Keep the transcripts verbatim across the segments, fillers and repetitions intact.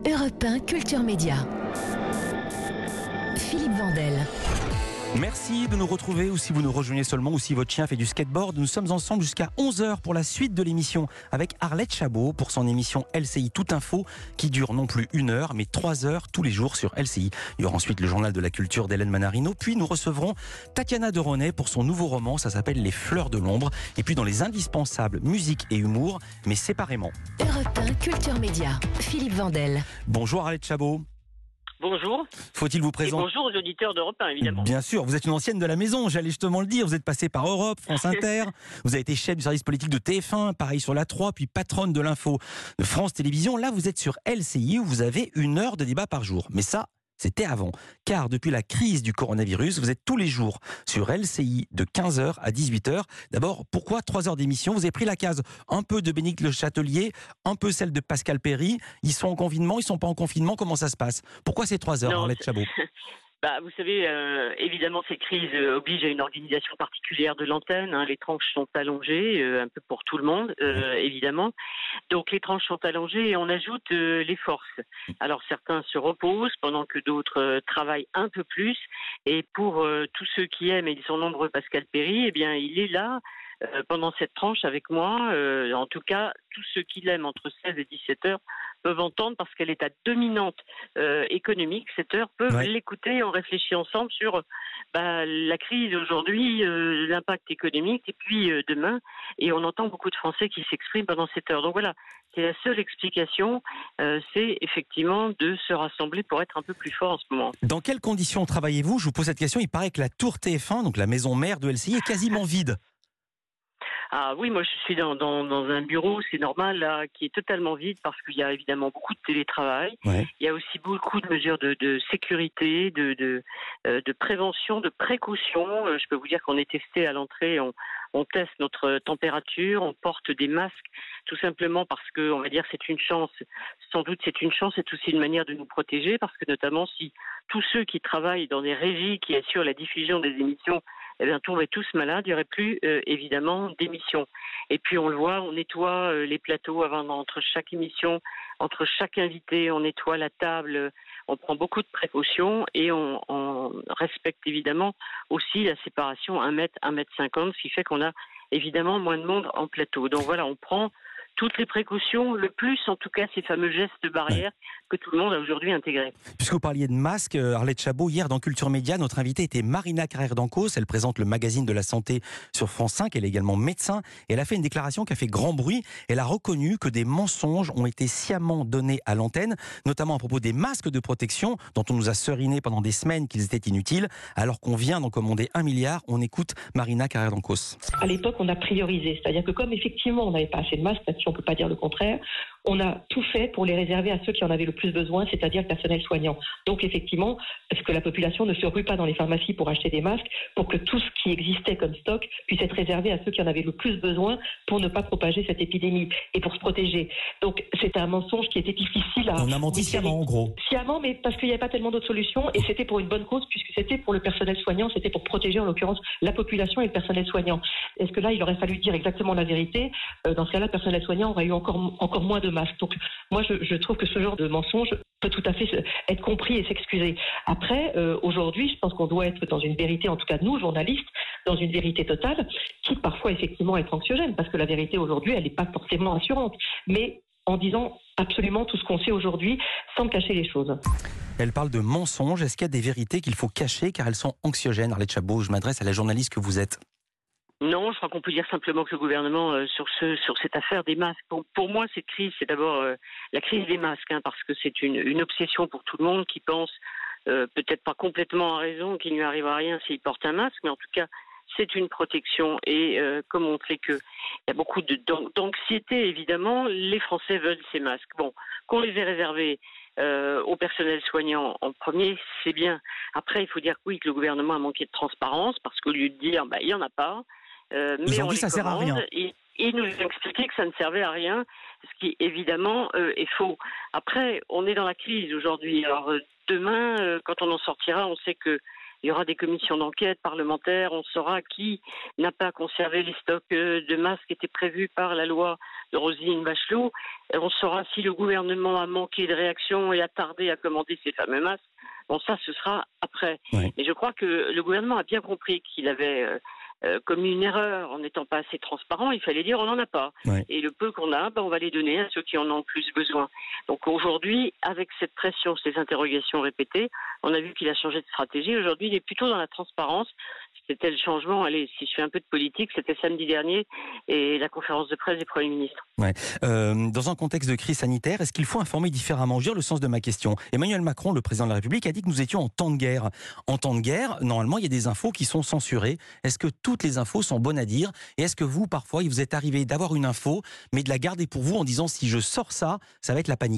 Europe un Culture Média. Philippe Vandel. Merci de nous retrouver, ou si vous nous rejoignez seulement, ou si votre chien fait du skateboard. Nous sommes ensemble jusqu'à onze heures pour la suite de l'émission avec Arlette Chabot pour son émission L C I Tout Info qui dure non plus une heure mais trois heures tous les jours sur L C I. Il y aura ensuite le journal de la culture d'Hélène Manarino, puis nous recevrons Tatiana Deronay pour son nouveau roman, ça s'appelle Les Fleurs de l'Ombre. Et puis dans les indispensables, musique et humour, mais séparément. Europe un Culture Média, Philippe Vandel. Bonjour Arlette Chabot. Bonjour. Faut-il vous présenter? Et bonjour aux auditeurs d'Europe un, évidemment. Bien sûr, vous êtes une ancienne de la maison, j'allais justement le dire. Vous êtes passée par Europe, France Inter, vous avez été chef du service politique de T F un, pareil sur la trois, puis patronne de l'info de France Télévisions. Là, vous êtes sur L C I où vous avez une heure de débat par jour. Mais ça, c'était avant. Car depuis la crise du coronavirus, vous êtes tous les jours sur L C I de quinze heures à dix-huit heures. D'abord, pourquoi trois heures d'émission? Vous avez pris la case un peu de Bénédicte Le Châtelier, un peu celle de Pascal Perry. Ils sont en confinement, ils sont pas en confinement, comment ça se passe? Pourquoi ces trois heures, Arlette Chabot? Bah, vous savez, euh, évidemment, cette crise euh, oblige à une organisation particulière de l'antenne. Hein. Les tranches sont allongées, euh, un peu pour tout le monde, euh, évidemment. Donc, les tranches sont allongées et on ajoute euh, les forces. Alors, certains se reposent pendant que d'autres euh, travaillent un peu plus. Et pour euh, tous ceux qui aiment, et ils sont nombreux, Pascal Perry, eh bien, il est là euh, pendant cette tranche avec moi. Euh, en tout cas, tous ceux qui l'aiment entre seize et dix-sept heures peuvent entendre parce qu'elle est à dominante euh, économique. Cette heure peuvent ouais. l'écouter et on réfléchit ensemble sur bah, la crise aujourd'hui, euh, l'impact économique et puis euh, demain. Et on entend beaucoup de Français qui s'expriment pendant cette heure. Donc voilà, c'est la seule explication, euh, c'est effectivement de se rassembler pour être un peu plus fort en ce moment. Dans quelles conditions travaillez-vous? Je vous pose cette question. Il paraît que la tour T F un, donc la maison mère de L C I, est quasiment vide. Ah oui, moi je suis dans, dans, dans un bureau, c'est normal, là, qui est totalement vide parce qu'il y a évidemment beaucoup de télétravail. Ouais. Il y a aussi beaucoup de mesures de, de sécurité, de, de, euh, de prévention, de précaution. Euh, je peux vous dire qu'on est testé à l'entrée, on, on teste notre température, on porte des masques, tout simplement parce que, on va dire, c'est une chance. Sans doute, c'est une chance, c'est aussi une manière de nous protéger parce que notamment si tous ceux qui travaillent dans des régies qui assurent la diffusion des émissions eh bien, tombaient tous malades, il n'y aurait plus, euh, évidemment, d'émissions. Et puis, on le voit, on nettoie euh, les plateaux avant, entre chaque émission, entre chaque invité, on nettoie la table, on prend beaucoup de précautions et on, on respecte, évidemment, aussi la séparation un mètre, un mètre cinquante, ce qui fait qu'on a, évidemment, moins de monde en plateau. Donc voilà, on prend toutes les précautions, le plus en tout cas ces fameux gestes barrières ouais. que tout le monde a aujourd'hui intégrés. Puisque vous parliez de masques, Arlette Chabot, hier dans Culture Média, notre invitée était Marina Carrère d'Ancos. Elle présente le magazine de la santé sur France cinq. Elle est également médecin. Et elle a fait une déclaration qui a fait grand bruit. Elle a reconnu que des mensonges ont été sciemment donnés à l'antenne, notamment à propos des masques de protection dont on nous a seriné pendant des semaines qu'ils étaient inutiles. Alors qu'on vient d'en commander un milliard, on écoute Marina Carrère d'Ancos. À l'époque, on a priorisé. C'est-à-dire que comme effectivement on n'avait pas assez de masques, on ne peut pas dire le contraire, on a tout fait pour les réserver à ceux qui en avaient le plus besoin, c'est-à-dire le personnel soignant. Donc effectivement, est-ce que la population ne se rue pas dans les pharmacies pour acheter des masques, pour que tout ce qui existait comme stock puisse être réservé à ceux qui en avaient le plus besoin pour ne pas propager cette épidémie et pour se protéger. Donc c'est un mensonge qui était difficile à... On a menti sciemment en gros. Sciemment, mais parce qu'il n'y avait pas tellement d'autres solutions et c'était pour une bonne cause puisque c'était pour le personnel soignant, c'était pour protéger en l'occurrence la population et le personnel soignant. Est-ce que là, il aurait fallu dire exactement la vérité? Dans ce cas-là, le personnel soignant aurait eu encore, encore moins de masques. Donc moi, je, je trouve que ce genre de mensonge peut tout à fait être compris et s'excuser. Après, euh, aujourd'hui, je pense qu'on doit être dans une vérité, en tout cas nous, journalistes, dans une vérité totale, qui parfois effectivement est anxiogène, parce que la vérité aujourd'hui, elle n'est pas forcément assurante. Mais en disant absolument tout ce qu'on sait aujourd'hui, sans cacher les choses. Elle parle de mensonges. Est-ce qu'il y a des vérités qu'il faut cacher, car elles sont anxiogènes? Arlette Chabot, je m'adresse à la journaliste que vous êtes. Non, je crois qu'on peut dire simplement que le gouvernement, euh, sur ce, sur cette affaire des masques, pour, pour moi, cette crise, c'est d'abord euh, la crise des masques, hein, parce que c'est une, une obsession pour tout le monde qui pense, euh, peut-être pas complètement à raison, qu'il ne lui arrivera rien s'il porte un masque, mais en tout cas, c'est une protection. Et euh, comme on sait qu'il y a beaucoup de, d'anxiété, évidemment, les Français veulent ces masques. Bon, qu'on les ait réservés Euh, au personnel soignant en premier, c'est bien. Après, il faut dire que oui, que le gouvernement a manqué de transparence, parce qu'au lieu de dire, bah, il n'y en a pas, euh, mais ils ont on dit ça sert à rien. Et, et ils nous ont expliqué que ça ne servait à rien, ce qui évidemment euh, est faux. Après, on est dans la crise aujourd'hui. Alors euh, demain, euh, quand on en sortira, on sait que il y aura des commissions d'enquête parlementaires, on saura qui n'a pas conservé les stocks de masques qui étaient prévus par la loi Roselyne Bachelot. On saura si le gouvernement a manqué de réaction et a tardé à commander ces fameux masques. Bon, ça, ce sera après. Oui. Et je crois que le gouvernement a bien compris qu'il avait euh, euh, commis une erreur en n'étant pas assez transparent. Il fallait dire on n'en a pas. Oui. Et le peu qu'on a, ben, on va les donner à ceux qui en ont le plus besoin. Donc aujourd'hui, avec cette pression, ces interrogations répétées, on a vu qu'il a changé de stratégie. Aujourd'hui, il est plutôt dans la transparence. C'était le changement, allez, si je fais un peu de politique, c'était samedi dernier et la conférence de presse du Premier ministre. Ouais. Euh, dans un contexte de crise sanitaire, est-ce qu'il faut informer différemment ? Je veux dire le sens de ma question. Emmanuel Macron, le président de la République, a dit que nous étions en temps de guerre. En temps de guerre, normalement, il y a des infos qui sont censurées. Est-ce que toutes les infos sont bonnes à dire ? Et est-ce que vous, parfois, il vous est arrivé d'avoir une info, mais de la garder pour vous en disant si je sors ça, ça va être la panique ?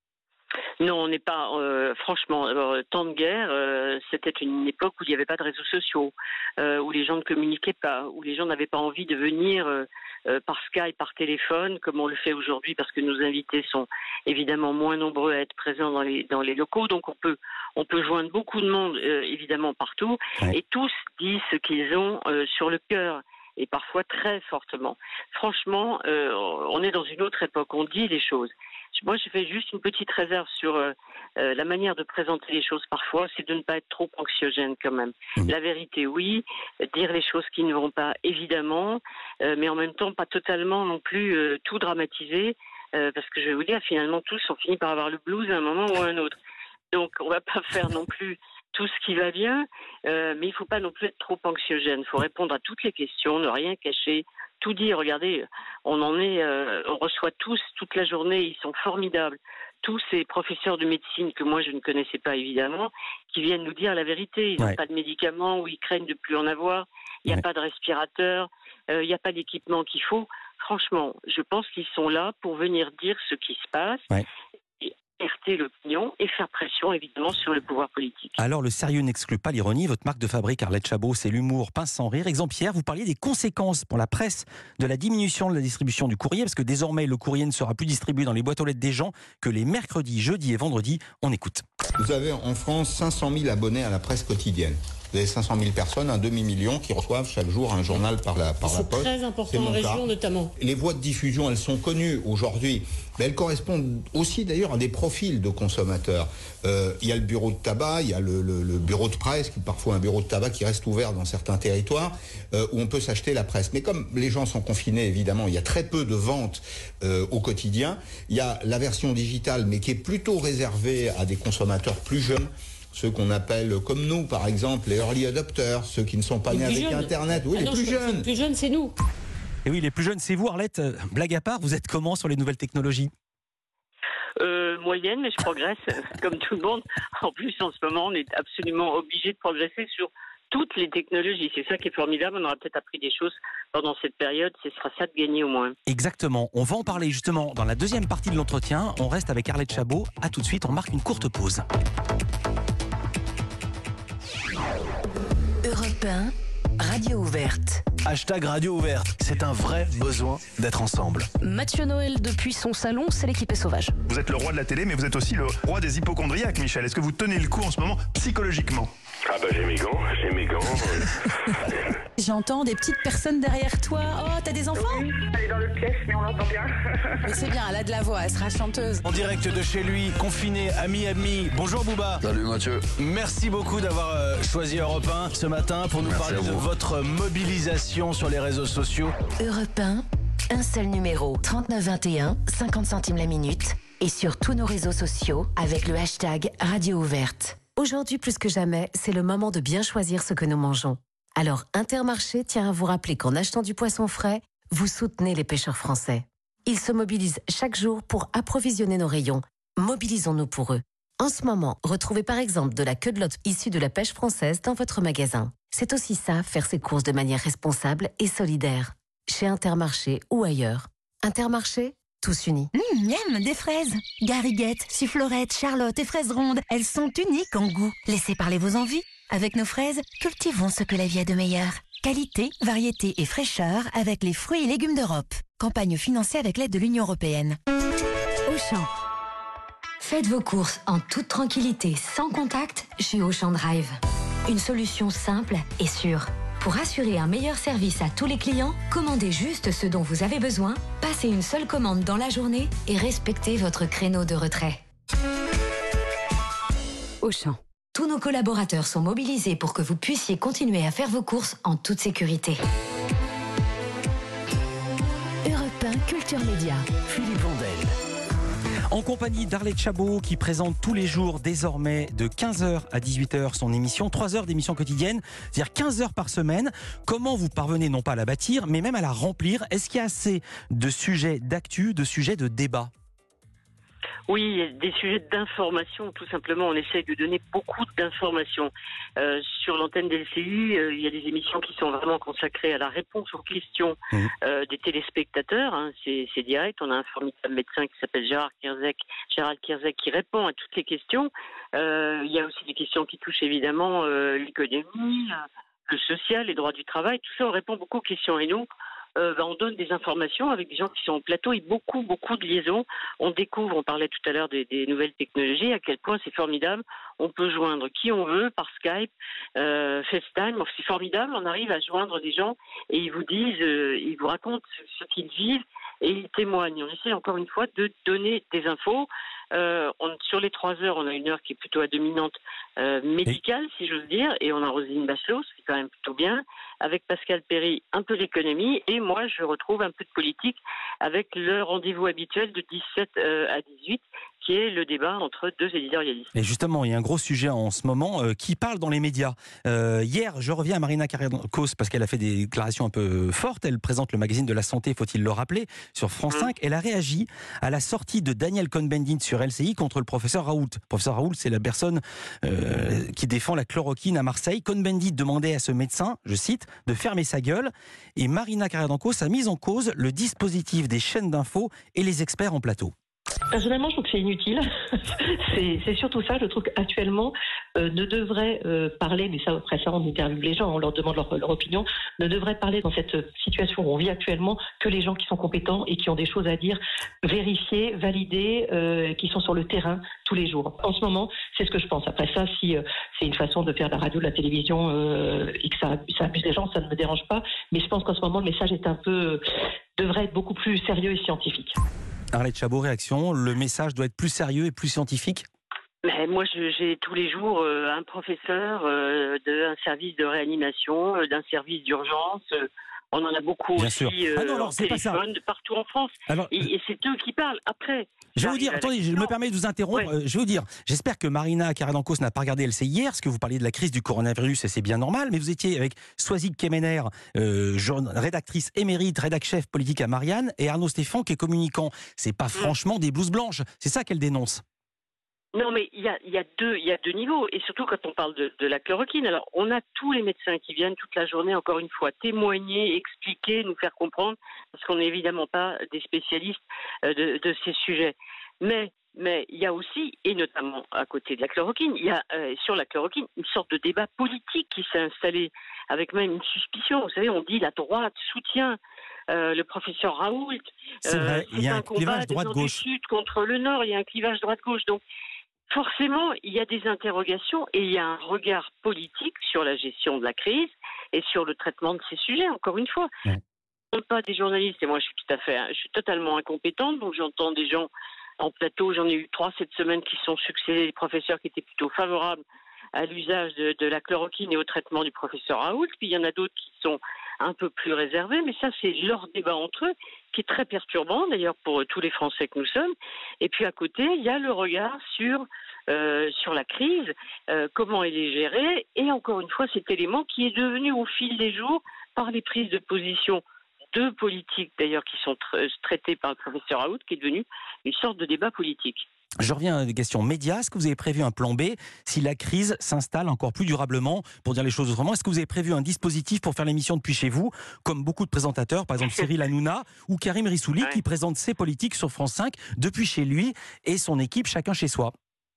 Non, on n'est pas, euh, franchement, alors, temps de guerre, euh, c'était une époque où il n'y avait pas de réseaux sociaux, euh, où les gens ne communiquaient pas, où les gens n'avaient pas envie de venir euh, euh, par Skype, par téléphone, comme on le fait aujourd'hui, parce que nos invités sont évidemment moins nombreux à être présents dans les, dans les locaux, donc on peut, on peut joindre beaucoup de monde, euh, évidemment, partout, ouais. et tous disent ce qu'ils ont euh, sur le cœur. Et parfois très fortement. Franchement, euh, on est dans une autre époque, on dit les choses. Moi, je fais juste une petite réserve sur euh, euh, la manière de présenter les choses parfois, c'est de ne pas être trop anxiogène quand même. Mmh. La vérité, oui, dire les choses qui ne vont pas, évidemment, euh, mais en même temps, pas totalement non plus euh, tout dramatiser, euh, parce que je vais vous dire, finalement, tous on finit par avoir le blues à un moment ou à un autre. Donc, on va pas faire non plus tout ce qui va bien, euh, mais il ne faut pas non plus être trop anxiogène. Il faut répondre à toutes les questions, ne rien cacher, tout dire. Regardez, on en est, euh, on reçoit tous toute la journée, ils sont formidables. Tous ces professeurs de médecine que moi je ne connaissais pas évidemment, qui viennent nous dire la vérité. Ils n'ont ouais. pas de médicaments ou ils craignent de plus en avoir. Il n'y a ouais. pas de respirateur, euh, il n'y a pas d'équipement qu'il faut. Franchement, je pense qu'ils sont là pour venir dire ce qui se passe. Ouais. Alerter l'opinion et faire pression évidemment sur le pouvoir politique. Alors le sérieux n'exclut pas l'ironie. Votre marque de fabrique, Arlette Chabot, c'est l'humour pince sans rire. Exemplaire, vous parliez des conséquences pour la presse de la diminution de la distribution du courrier, parce que désormais le courrier ne sera plus distribué dans les boîtes aux lettres des gens que les mercredis, jeudis et vendredis. On écoute. Vous avez en France cinq cent mille abonnés à la presse quotidienne. Vous avez cinq cent mille personnes, un demi-million qui reçoivent chaque jour un journal par la, par la poste. C'est très important en région cas. notamment. Les voies de diffusion, elles sont connues aujourd'hui, mais elles correspondent aussi d'ailleurs à des profils de consommateurs. Euh, il y a le bureau de tabac, il y a le, le, le bureau de presse, qui parfois un bureau de tabac qui reste ouvert dans certains territoires, euh, où on peut s'acheter la presse. Mais comme les gens sont confinés, évidemment, il y a très peu de ventes euh, au quotidien. Il y a la version digitale, mais qui est plutôt réservée à des consommateurs plus jeunes. Ceux qu'on appelle, comme nous, par exemple, les early adopters, ceux qui ne sont pas les nés avec jeunes. Internet. Oui, ah les non, plus jeunes. Les plus jeunes, c'est nous. Et oui, les plus jeunes, c'est vous, Arlette. Blague à part, vous êtes comment sur les nouvelles technologies ? euh, Moyenne, mais je progresse, comme tout le monde. En plus, en ce moment, on est absolument obligé de progresser sur toutes les technologies. C'est ça qui est formidable. On aura peut-être appris des choses pendant cette période. Ce sera ça de gagner au moins. Exactement. On va en parler justement dans la deuxième partie de l'entretien. On reste avec Arlette Chabot. À tout de suite, on marque une courte pause. Europe un, radio ouverte. Hashtag radio ouverte, c'est un vrai besoin d'être ensemble. Mathieu Noël, depuis son salon, c'est l'équipe est sauvage. Vous êtes le roi de la télé, mais vous êtes aussi le roi des hypochondriaques, Michel. Est-ce que vous tenez le coup en ce moment, psychologiquement ? Ah bah j'ai mes gants, j'ai mes gants. J'entends des petites personnes derrière toi. Oh, t'as des enfants ? Oui, elle est dans le pièce, mais on l'entend bien. Mais c'est bien, elle a de la voix, elle sera chanteuse. En direct de chez lui, confiné à Miami. Bonjour Bouba. Salut Mathieu. Merci beaucoup d'avoir euh, choisi Europe un ce matin pour nous Merci parler de votre mobilisation sur les réseaux sociaux. Europe un, un seul numéro, trente-neuf vingt et un, cinquante centimes la minute. Et sur tous nos réseaux sociaux avec le hashtag radio ouverte. Aujourd'hui plus que jamais, c'est le moment de bien choisir ce que nous mangeons. Alors Intermarché tient à vous rappeler qu'en achetant du poisson frais, vous soutenez les pêcheurs français. Ils se mobilisent chaque jour pour approvisionner nos rayons. Mobilisons-nous pour eux. En ce moment, retrouvez par exemple de la queue de lotte issue de la pêche française dans votre magasin. C'est aussi ça, faire ses courses de manière responsable et solidaire. Chez Intermarché ou ailleurs. Intermarché, tous unis. Mmh, miam, des fraises. Gariguettes, sufflerettes, charlotte et fraises rondes. Elles sont uniques en goût. Laissez parler vos envies. Avec nos fraises, cultivons ce que la vie a de meilleur. Qualité, variété et fraîcheur avec les fruits et légumes d'Europe. Campagne financée avec l'aide de l'Union européenne. Auchan. Faites vos courses en toute tranquillité, sans contact, chez Auchan Drive. Une solution simple et sûre Pour assurer un meilleur service à tous les clients, commandez juste ce dont vous avez besoin, passez une seule commande dans la journée et respectez votre créneau de retrait. Auchan. Tous nos collaborateurs sont mobilisés pour que vous puissiez continuer à faire vos courses en toute sécurité. Europe un Culture Média. Philippe Vandel. En compagnie d'Arlette Chabot qui présente tous les jours désormais de quinze heures à dix-huit heures son émission, trois heures d'émission quotidienne, c'est-à-dire quinze heures par semaine. Comment vous parvenez non pas à la bâtir, mais même à la remplir? Est-ce qu'il y a assez de sujets d'actu, de sujets de débat? Oui, il y a des sujets d'information, tout simplement. On essaye de donner beaucoup d'informations. Euh, sur l'antenne d'L C I, euh, il y a des émissions qui sont vraiment consacrées à la réponse aux questions mmh. euh, des téléspectateurs. Hein. C'est, c'est direct. On a un formidable médecin qui s'appelle Gérard Kierzek, Gérald Kierzek qui répond à toutes les questions. Euh, il y a aussi des questions qui touchent évidemment euh, l'économie, le social, les droits du travail. Tout ça, on répond beaucoup aux questions. Et nous, Euh, ben, on donne des informations avec des gens qui sont au plateau et beaucoup, beaucoup de liaisons. On découvre, on parlait tout à l'heure des, des nouvelles technologies, à quel point c'est formidable. On peut joindre qui on veut par Skype, euh, FaceTime. C'est formidable, on arrive à joindre des gens et ils vous disent, euh, ils vous racontent ce, ce qu'ils vivent et ils témoignent. On essaie encore une fois de donner des infos. Euh, on, sur les trois heures, on a une heure qui est plutôt à dominante euh, médicale, si j'ose dire, et on a Roselyne Bachelot, c'est quand même plutôt bien. Avec Pascal Perry, un peu l'économie, et moi, je retrouve un peu de politique avec le rendez-vous habituel de dix-sept à dix-huit, qui est le débat entre deux éditorialistes. Et justement, il y a un gros sujet en ce moment euh, qui parle dans les médias. Euh, hier, je reviens à Marina Carrère-Cos parce qu'elle a fait des déclarations un peu fortes. Elle présente le magazine de la santé, faut-il le rappeler, sur France cinq. Elle a réagi à la sortie de Daniel Cohn-Bendit sur L C I contre le professeur Raoult. Le professeur Raoult, c'est la personne euh, qui défend la chloroquine à Marseille. Cohn-Bendit demandait à ce médecin, je cite, de fermer sa gueule. Et Marina Carrère-Cos a mis en cause le dispositif des chaînes d'infos et les experts en plateau. Personnellement, je trouve que c'est inutile. c'est, c'est surtout ça. Je trouve qu'actuellement, euh, ne devrait euh, parler, mais ça, après ça, on interviewe les gens, on leur demande leur, leur opinion, ne devrait parler dans cette situation où on vit actuellement que les gens qui sont compétents et qui ont des choses à dire, vérifiées, validées, euh, qui sont sur le terrain tous les jours. En ce moment, c'est ce que je pense. Après ça, si euh, c'est une façon de faire de la radio, de la télévision euh, et que ça, ça amuse les gens, ça ne me dérange pas. Mais je pense qu'en ce moment, le message est un peu, euh, devrait être beaucoup plus sérieux et scientifique. Arlette Chabot, réaction, le message doit être plus sérieux et plus scientifique? Mais moi, je, j'ai tous les jours euh, un professeur euh, d'un service de réanimation, euh, d'un service d'urgence. Euh, on en a beaucoup Bien aussi sûr. euh, ah non, alors, en c'est téléphone, pas ça. partout en France. Alors, et, et c'est eux qui parlent. Après, je vais vous dire, attendez, je me permets de vous interrompre. Ouais. Euh, je vais vous dire, j'espère que Marina Carrère-Cos n'a pas regardé L C I hier, parce que vous parliez de la crise du coronavirus et c'est bien normal, mais vous étiez avec Soisig Kemener, euh, rédactrice émérite, rédac chef politique à Marianne, et Arnaud Stéphane qui est communicant. C'est pas mmh. franchement des blouses blanches. C'est ça qu'elle dénonce. Non, mais il y a, y a deux, il y a deux niveaux, et surtout quand on parle de, de la chloroquine. Alors, on a tous les médecins qui viennent toute la journée, encore une fois, témoigner, expliquer, nous faire comprendre, parce qu'on n'est évidemment pas des spécialistes de, de ces sujets. Mais, mais il y a aussi, et notamment à côté de la chloroquine, il y a euh, sur la chloroquine une sorte de débat politique qui s'est installé, avec même une suspicion. Vous savez, on dit la droite soutient euh, le professeur Raoult. C'est vrai, euh, c'est il y a un, un clivage droite-gauche. Sud contre le Nord, il y a un clivage droite-gauche. Donc, forcément, il y a des interrogations et il y a un regard politique sur la gestion de la crise et sur le traitement de ces sujets, encore une fois. Ouais. Je ne suis pas des journalistes et moi je suis tout à fait, je suis totalement incompétente, donc j'entends des gens en plateau, j'en ai eu trois cette semaine qui sont succédés, des professeurs qui étaient plutôt favorables à l'usage de, de la chloroquine et au traitement du professeur Raoult, puis il y en a d'autres qui sont un peu plus réservés, mais ça c'est leur débat entre eux, qui est très perturbant d'ailleurs pour tous les Français que nous sommes. Et puis à côté, il y a le regard sur, euh, sur la crise, euh, comment elle est gérée, et encore une fois cet élément qui est devenu au fil des jours, par les prises de position de politiques d'ailleurs qui sont tra- traitées par le professeur Raoult, qui est devenu une sorte de débat politique. Je reviens à des questions médias. Est-ce que vous avez prévu un plan B si la crise s'installe encore plus durablement? Pour dire les choses autrement, est-ce que vous avez prévu un dispositif pour faire l'émission depuis chez vous, comme beaucoup de présentateurs, par exemple Cyril Hanouna ou Karim Rissouli, ouais. qui présente ses politiques sur France cinq depuis chez lui et son équipe, chacun chez soi?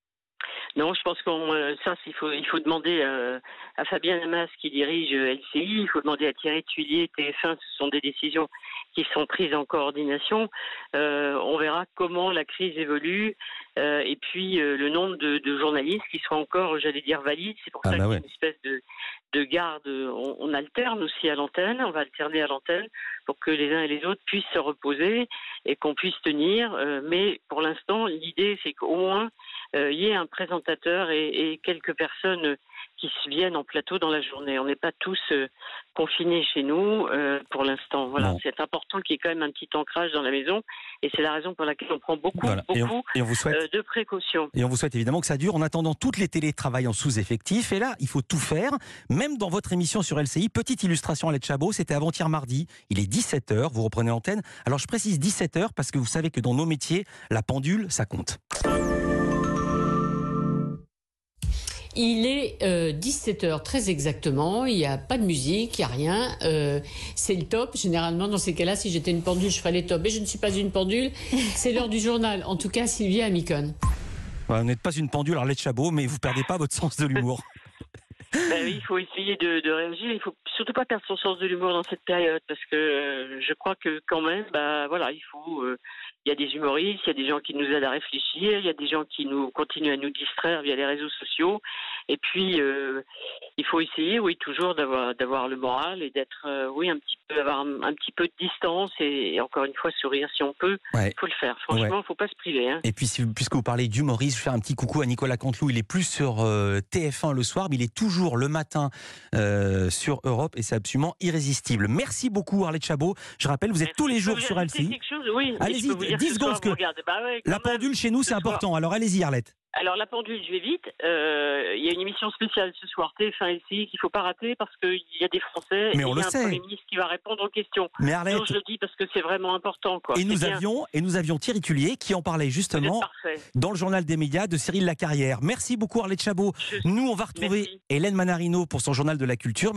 Non, je pense qu'on euh, ça, il faut il faut demander euh, à Fabien Hamas qui dirige L C I, il faut demander à Thierry Tuillier, T F un. Ce sont des décisions qui sont prises en coordination. Euh, on verra comment la crise évolue euh, et puis euh, le nombre de, de journalistes qui seront encore, j'allais dire, valides. C'est pour ah ça bah qu'il y a ouais. une espèce de, de garde, on, on alterne aussi à l'antenne, on va alterner à l'antenne pour que les uns et les autres puissent se reposer et qu'on puisse tenir. Euh, mais pour l'instant, l'idée, c'est qu'au moins, euh, il y ait un présentateur et, et quelques personnes qui viennent en plateau dans la journée. On n'est pas tous euh, confinés chez nous euh, pour l'instant. Voilà, non. C'est important qu'il y ait quand même un petit ancrage dans la maison et c'est la raison pour laquelle on prend beaucoup, voilà. beaucoup et on, et on vous souhaite, euh, de précautions. Et on vous souhaite évidemment que ça dure. En attendant, toutes les télés travaillent en sous-effectif et là, il faut tout faire. Même dans votre émission sur L C I, petite illustration à l'aide Chabot, c'était avant-hier mardi. Il est dix-sept heures, vous reprenez l'antenne. Alors je précise dix-sept heures parce que vous savez que dans nos métiers, la pendule, ça compte. Il est euh, dix-sept heures très exactement, il n'y a pas de musique, il n'y a rien, euh, c'est le top. Généralement dans ces cas-là, si j'étais une pendule, je ferais les tops. Et je ne suis pas une pendule, c'est l'heure du journal. En tout cas, Sylvia Amicone. Ouais, vous n'êtes pas une pendule, Arlette Chabot, mais vous ne perdez pas votre sens de l'humour. Ben oui, il faut essayer de, de réagir. Il ne faut surtout pas perdre son sens de l'humour dans cette période parce que euh, je crois que quand même, bah, voilà, il faut... Euh, il y a des humoristes, il y a des gens qui nous aident à réfléchir, il y a des gens qui nous continuent à nous distraire via les réseaux sociaux. Et puis, euh, il faut essayer, oui, toujours d'avoir, d'avoir le moral et d'être, euh, oui, un petit peu, avoir un, un petit peu de distance et, et encore une fois sourire si on peut. Il ouais. faut le faire. Franchement, il ouais. ne faut pas se priver. Hein. Et puis, si, puisque vous parlez d'humoriste, je vais faire un petit coucou à Nicolas Canteloup. Il est plus sur euh, T F un le soir, mais il est toujours le matin euh, sur Europe et c'est absolument irrésistible. Merci beaucoup, Arlette Chabot. Je rappelle, vous êtes tous les jours sur L C I. Oui, allez-y, dix secondes. Que bah ouais, la pendule chez nous, c'est important. Alors allez-y, Arlette. Alors la pendule, je vais vite. Euh, il y a une émission spéciale ce soir, T F un L C I, qu'il ne faut pas rater parce qu'il y a des Français mais et on il y le a un sait. Premier ministre qui va répondre aux questions. Mais Arlette... Donc je le dis parce que c'est vraiment important. Quoi. Et, nous avions, et nous avions Thierry Tullier qui en parlait justement dans le journal des médias de Cyril Lacarrière. Merci beaucoup Arlette Chabot. Je... Nous, on va retrouver Merci. Hélène Manarino pour son journal de la culture.